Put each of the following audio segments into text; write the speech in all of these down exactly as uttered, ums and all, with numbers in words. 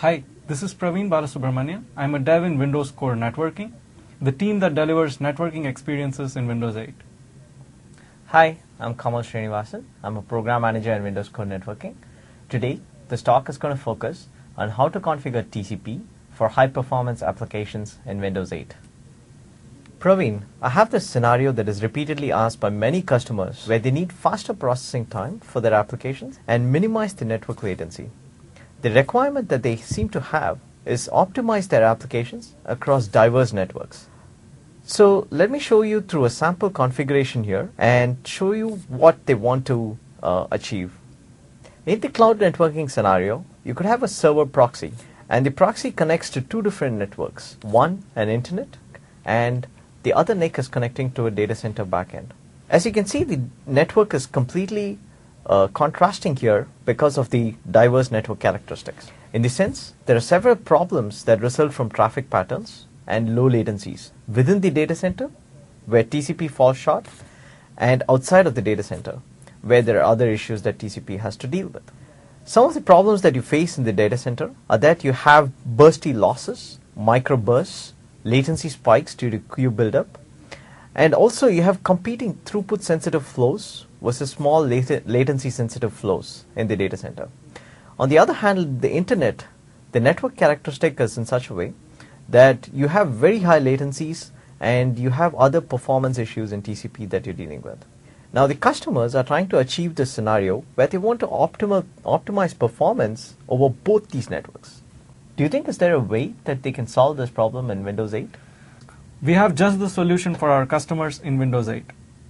Hi, this is Praveen Balasubramanian. I'm a dev in Windows Core Networking, the team that delivers networking experiences in Windows eight. Hi, I'm Kamal Srinivasan. I'm a program manager in Windows Core Networking. Today, this talk is going to focus on how to configure T C P for high-performance applications in Windows eight. Praveen, I have this scenario that is repeatedly asked by many customers where they need faster processing time for their applications and minimize the network latency. The requirement that they seem to have is optimize their applications across diverse networks. So let me show you through a sample configuration here and show you what they want to uh, achieve. In the cloud networking scenario, you could have a server proxy, and the proxy connects to two different networks. One, an internet, and the other N I C is connecting to a data center backend. As you can see, the network is completely uh, contrasting here because of the diverse network characteristics. In this sense, there are several problems that result from traffic patterns and low latencies within the data center, where T C P falls short, and outside of the data center, where there are other issues that T C P has to deal with. Some of the problems that you face in the data center are that you have bursty losses, microbursts, latency spikes due to queue buildup, and also you have competing throughput sensitive flows versus small lat latency sensitive flows in the data center. On the other hand, the internet, the network characteristic is in such a way that you have very high latencies and you have other performance issues in T C P that you're dealing with. Now the customers are trying to achieve this scenario where they want to optimal, optimize performance over both these networks. Do you think is there a way that they can solve this problem in Windows eight? We have just the solution for our customers in Windows eight.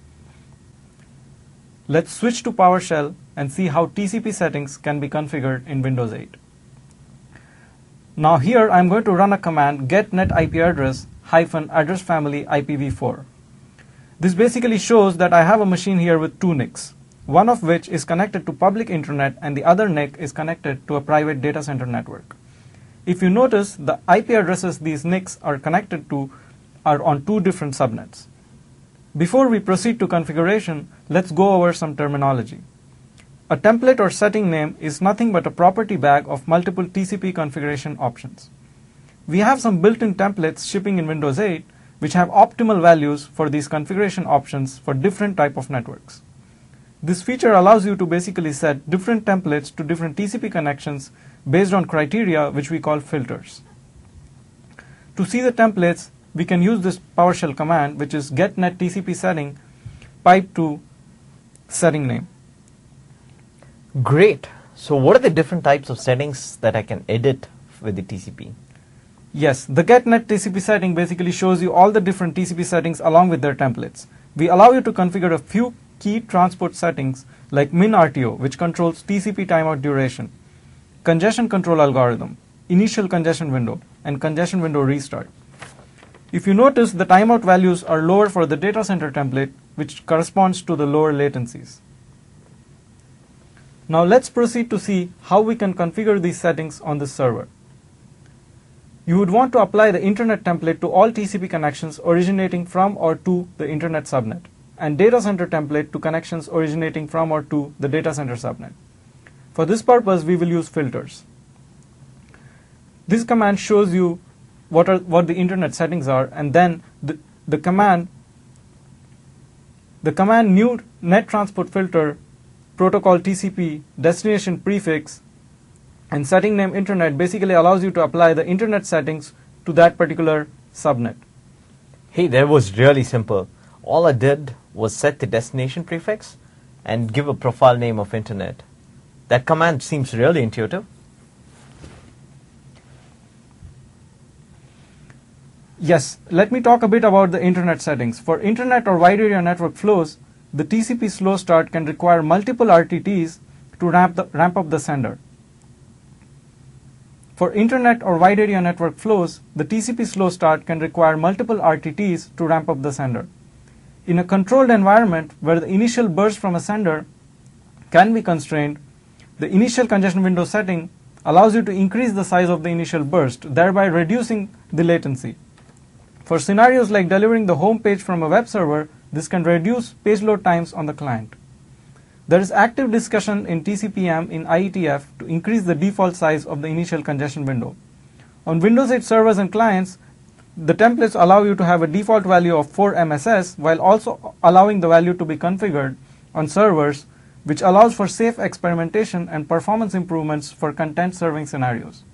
Let's switch to PowerShell and see how T C P settings can be configured in Windows eight. Now here I'm going to run a command get net I P address hyphen address family I P v four. This basically shows that I have a machine here with two N I Cs, one of which is connected to public internet and the other N I C is connected to a private data center network. If you notice, the I P addresses these N I Cs are connected to are on two different subnets. Before we proceed to configuration, let's go over some terminology. A template or setting name is nothing but a property bag of multiple T C P configuration options. We have some built-in templates shipping in Windows eight which have optimal values for these configuration options for different type of networks. This feature allows you to basically set different templates to different T C P connections based on criteria which we call filters. To see the templates, we can use this PowerShell command, which is get net T C P setting pipe to setting name. Great. So what are the different types of settings that I can edit with the T C P? Yes, the get net T C P setting basically shows you all the different T C P settings along with their templates. We allow you to configure a few key transport settings like min R T O, which controls T C P timeout duration, congestion control algorithm, initial congestion window, and congestion window restart. If you notice, the timeout values are lower for the data center template, which corresponds to the lower latencies. Now let's proceed to see how we can configure these settings on this server. You would want to apply the internet template to all T C P connections originating from or to the internet subnet, and data center template to connections originating from or to the data center subnet. For this purpose, we will use filters. This command shows you what are what the internet settings are, and then the, the command the command new net transport filter protocol T C P destination prefix and setting name internet basically allows you to apply the internet settings to that particular subnet. Hey, that was really simple. All I did was set the destination prefix and give a profile name of internet. That command seems really intuitive. Yes, let me talk a bit about the internet settings. For internet or wide area network flows, the T C P slow start can require multiple R T Ts to ramp, the, ramp up the sender. For internet or wide area network flows, the T C P slow start can require multiple R T Ts to ramp up the sender. In a controlled environment where the initial burst from a sender can be constrained, the initial congestion window setting allows you to increase the size of the initial burst, thereby reducing the latency. For scenarios like delivering the home page from a web server, this can reduce page load times on the client. There is active discussion in T C P M in I E T F to increase the default size of the initial congestion window. On Windows eight servers and clients, the templates allow you to have a default value of four M S S while also allowing the value to be configured on servers, which allows for safe experimentation and performance improvements for content serving scenarios.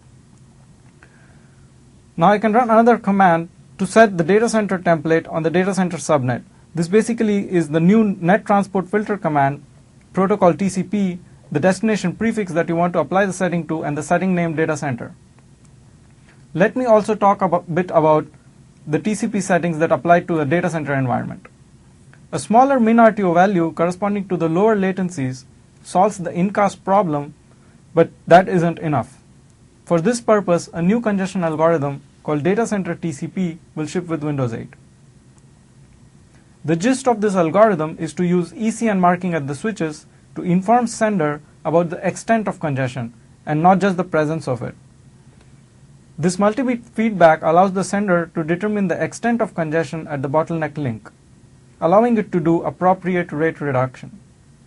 Now I can run another command to set the data center template on the data center subnet. This basically is the new net transport filter command, protocol T C P, the destination prefix that you want to apply the setting to, and the setting name data center. Let me also talk a bit about the T C P settings that apply to a data center environment. A smaller min R T O value corresponding to the lower latencies solves the incast problem, but that isn't enough. For this purpose, a new congestion algorithm called Data Center T C P will ship with Windows eight. The gist of this algorithm is to use E C N marking at the switches to inform sender about the extent of congestion and not just the presence of it. This multi-bit feedback allows the sender to determine the extent of congestion at the bottleneck link, allowing it to do appropriate rate reduction.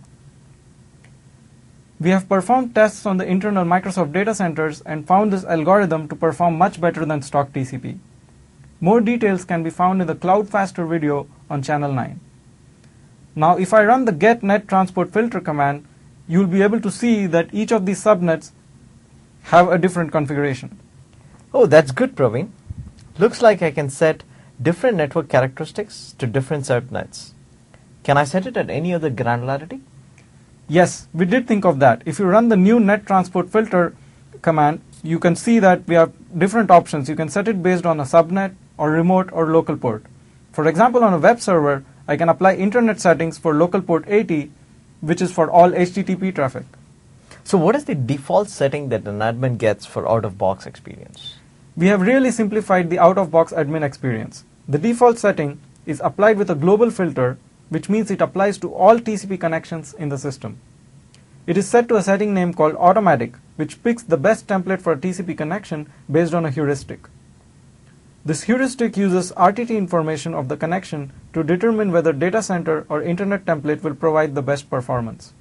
We have performed tests on the internal Microsoft data centers and found this algorithm to perform much better than stock T C P. More details can be found in the Cloud Faster video on channel nine. Now if I run the get net transport filter command, you will be able to see that each of these subnets have a different configuration. Oh, that's good, Praveen. Looks like I can set different network characteristics to different subnets. Can I set it at any other granularity? Yes, we did think of that. If you run the new net transport filter command, you can see that we have different options. You can set it based on a subnet or remote or local port. For example, on a web server, I can apply internet settings for local port eighty, which is for all H T T P traffic. So what is the default setting that an admin gets for out-of-box experience? We have really simplified the out-of-box admin experience. The default setting is applied with a global filter, which means it applies to all T C P connections in the system. It is set to a setting name called automatic, which picks the best template for a T C P connection based on a heuristic. This heuristic uses R T T information of the connection to determine whether data center or internet template will provide the best performance.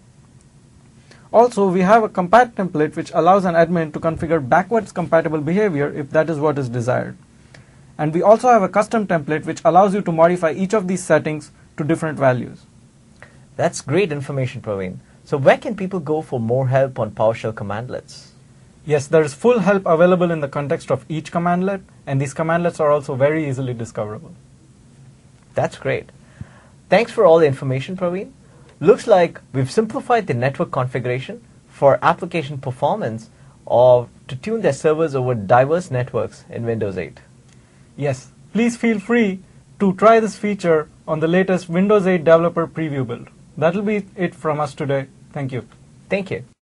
Also, we have a compat template which allows an admin to configure backwards compatible behavior if that is what is desired. And we also have a custom template which allows you to modify each of these settings to different values. That's great information, Praveen. So where can people go for more help on PowerShell commandlets? Yes, there is full help available in the context of each commandlet, and these commandlets are also very easily discoverable. That's great. Thanks for all the information, Praveen. Looks like we've simplified the network configuration for application performance or to tune their servers over diverse networks in Windows eight. Yes, please feel free to try this feature on the latest Windows eight Developer Preview build. That'll be it from us today. Thank you. Thank you.